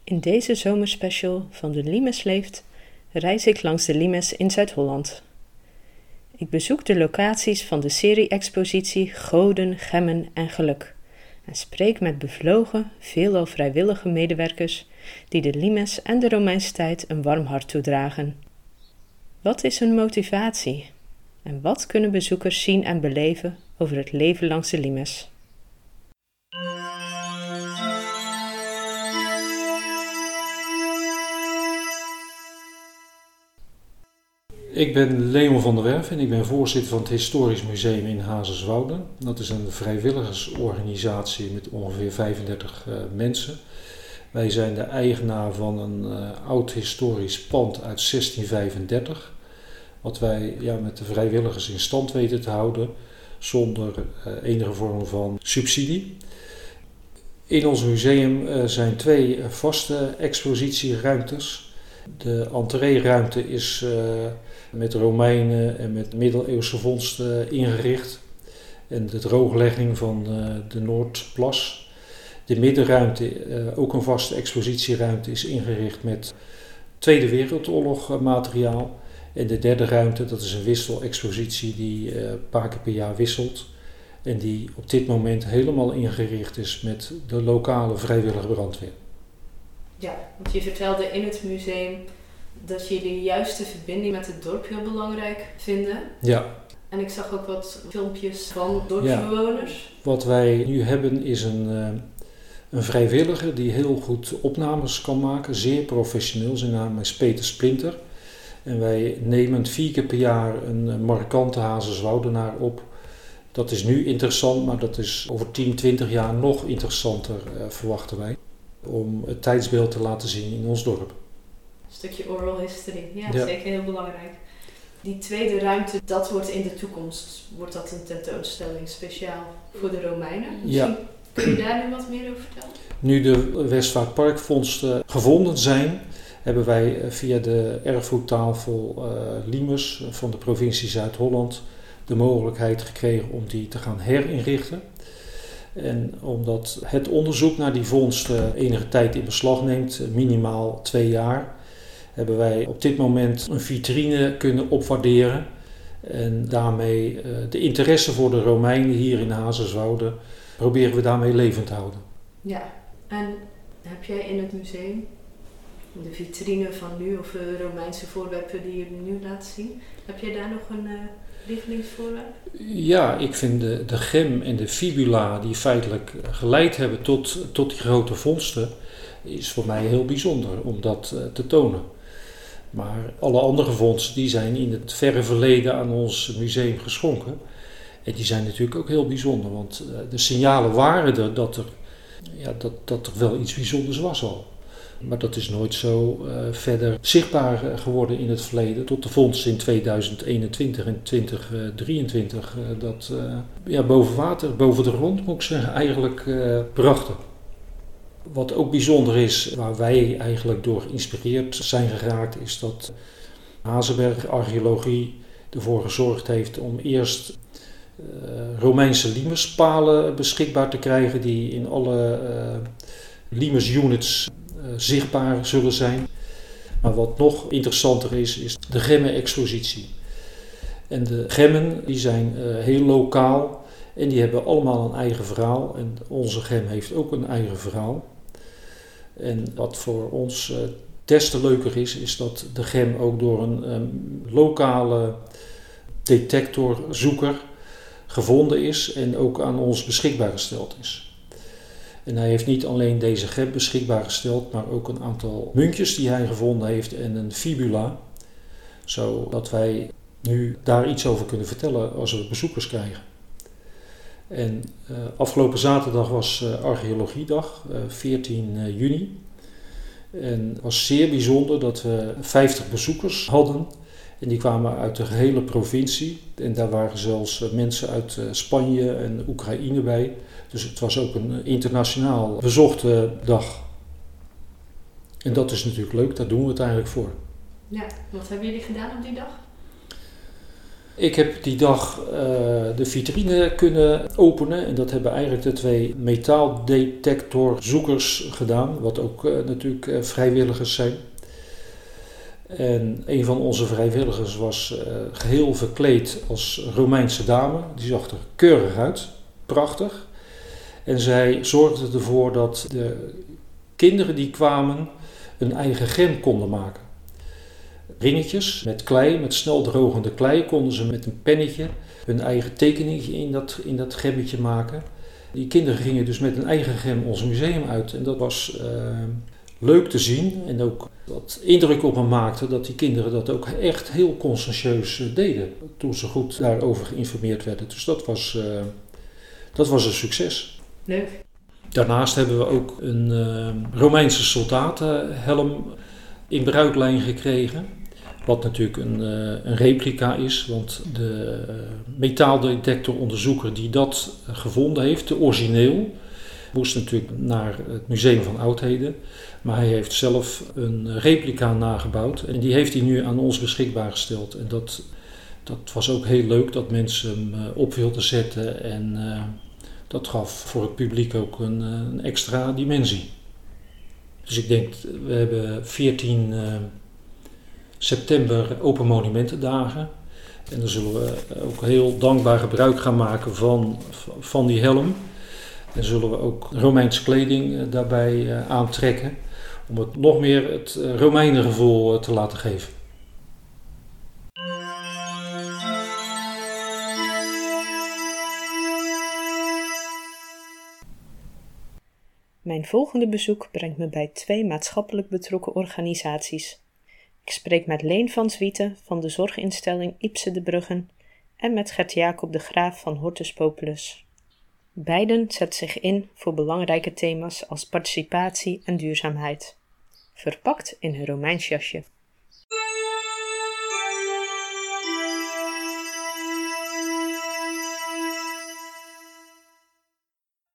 In deze zomerspecial van De Limes Leeft reis ik langs de Limes in Zuid-Holland. Ik bezoek de locaties van de serie-expositie Goden, Gemmen en Geluk en spreek met bevlogen, veelal vrijwillige medewerkers die de Limes en de Romeinse tijd een warm hart toedragen. Wat is hun motivatie? En wat kunnen bezoekers zien en beleven over het leven langs de Limes? Ik ben Leon van der Werf en ik ben voorzitter van het Historisch Museum in Hazerswoude. Dat is een vrijwilligersorganisatie met ongeveer 35 mensen. Wij zijn de eigenaar van een oud historisch pand uit 1635. Wat wij met de vrijwilligers in stand weten te houden zonder enige vorm van subsidie. In ons museum zijn 2 vaste expositieruimtes. De entreeruimte is met Romeinen en met middeleeuwse vondsten ingericht. En de drooglegging van de Noordplas. De middenruimte, ook een vaste expositieruimte, is ingericht met Tweede Wereldoorlog materiaal. En de derde ruimte, dat is een wisselexpositie die een paar keer per jaar wisselt. En die op dit moment helemaal ingericht is met de lokale vrijwillige brandweer. Ja, want je vertelde in het museum dat jullie juist de verbinding met het dorp heel belangrijk vinden. Ja. En ik zag ook wat filmpjes van dorpsbewoners. Ja. Wat wij nu hebben is een vrijwilliger die heel goed opnames kan maken, zeer professioneel. Zijn naam is Peter Splinter. En wij nemen 4 keer per jaar een markante Hazerswoudenaar op. Dat is nu interessant, maar dat is over 10, 20 jaar nog interessanter, verwachten wij. Om het tijdsbeeld te laten zien in ons dorp. Een stukje oral history, ja, zeker heel belangrijk. Die tweede ruimte, dat wordt in de toekomst, wordt dat een tentoonstelling speciaal voor de Romeinen? Misschien kun je daar nu wat meer over vertellen? Nu de Westvaartparkvondsten gevonden zijn, hebben wij via de erfgoedtafel Limes van de provincie Zuid-Holland de mogelijkheid gekregen om die te gaan herinrichten. En omdat het onderzoek naar die vondst enige tijd in beslag neemt, minimaal 2 jaar, hebben wij op dit moment een vitrine kunnen opwaarderen. En daarmee de interesse voor de Romeinen hier in Hazerswoude proberen we daarmee levend te houden. Ja, en heb jij in het museum de vitrine van nu of Romeinse voorwerpen die je nu laat zien, heb jij daar nog een lievelingsvoorwerp? Ja, ik vind de gem en de fibula die feitelijk geleid hebben tot die grote vondsten, is voor mij heel bijzonder om dat te tonen. Maar alle andere vondsten die zijn in het verre verleden aan ons museum geschonken. En die zijn natuurlijk ook heel bijzonder, want de signalen waren er dat er wel iets bijzonders was al. Maar dat is nooit zo verder zichtbaar geworden in het verleden. Tot de vondst in 2021 en 2023 dat boven water, boven de grond moet ik zeggen, eigenlijk brachten. Wat ook bijzonder is, waar wij eigenlijk door geïnspireerd zijn geraakt, is dat Hazenberg Archeologie ervoor gezorgd heeft om eerst Romeinse limespalen beschikbaar te krijgen die in alle limes units zichtbaar zullen zijn. Maar wat nog interessanter is de gemmen-expositie. En de gemmen die zijn heel lokaal en die hebben allemaal een eigen verhaal. En onze gem heeft ook een eigen verhaal. En wat voor ons des te leuker is dat de gem ook door een lokale detectorzoeker gevonden is en ook aan ons beschikbaar gesteld is. En hij heeft niet alleen deze gem beschikbaar gesteld, maar ook een aantal muntjes die hij gevonden heeft en een fibula. Zodat wij nu daar iets over kunnen vertellen als we bezoekers krijgen. En afgelopen zaterdag was archeologiedag, 14 juni. En het was zeer bijzonder dat we 50 bezoekers hadden. En die kwamen uit de gehele provincie. En daar waren zelfs mensen uit Spanje en Oekraïne bij. Dus het was ook een internationaal bezochte dag. En dat is natuurlijk leuk, daar doen we het eigenlijk voor. Ja, wat hebben jullie gedaan op die dag? Ik heb die dag de vitrine kunnen openen en dat hebben eigenlijk de 2 metaaldetectorzoekers gedaan, wat ook natuurlijk vrijwilligers zijn. En een van onze vrijwilligers was geheel verkleed als Romeinse dame. Die zag er keurig uit, prachtig. En zij zorgde ervoor dat de kinderen die kwamen een eigen gem konden maken. Ringetjes met klei, met snel drogende klei, konden ze met een pennetje hun eigen tekeningetje in dat gemmetje maken. Die kinderen gingen dus met een eigen gem ons museum uit. En dat was leuk te zien en ook wat indruk op me maakte dat die kinderen dat ook echt heel conscientieus deden. Toen ze goed daarover geïnformeerd werden. Dus dat was een succes. Leuk. Daarnaast hebben we ook een Romeinse soldatenhelm in bruiklijn gekregen. Wat natuurlijk een replica is, want de metaaldetectoronderzoeker die dat gevonden heeft, de origineel, moest natuurlijk naar het Museum van Oudheden. Maar hij heeft zelf een replica nagebouwd en die heeft hij nu aan ons beschikbaar gesteld. En dat was ook heel leuk dat mensen hem op wilden zetten en dat gaf voor het publiek ook een extra dimensie. Dus ik denk, we hebben 14 september Open Monumentendagen. En dan zullen we ook heel dankbaar gebruik gaan maken van die helm. En zullen we ook Romeinse kleding daarbij aantrekken. Om het nog meer het Romeinengevoel te laten geven. Mijn volgende bezoek brengt me bij 2 maatschappelijk betrokken organisaties. Ik spreek met Leen van Zwieten van de zorginstelling Ipse de Bruggen en met Gert-Jacob de Graaf van Hortus Populus. Beiden zetten zich in voor belangrijke thema's als participatie en duurzaamheid, verpakt in een Romeins jasje.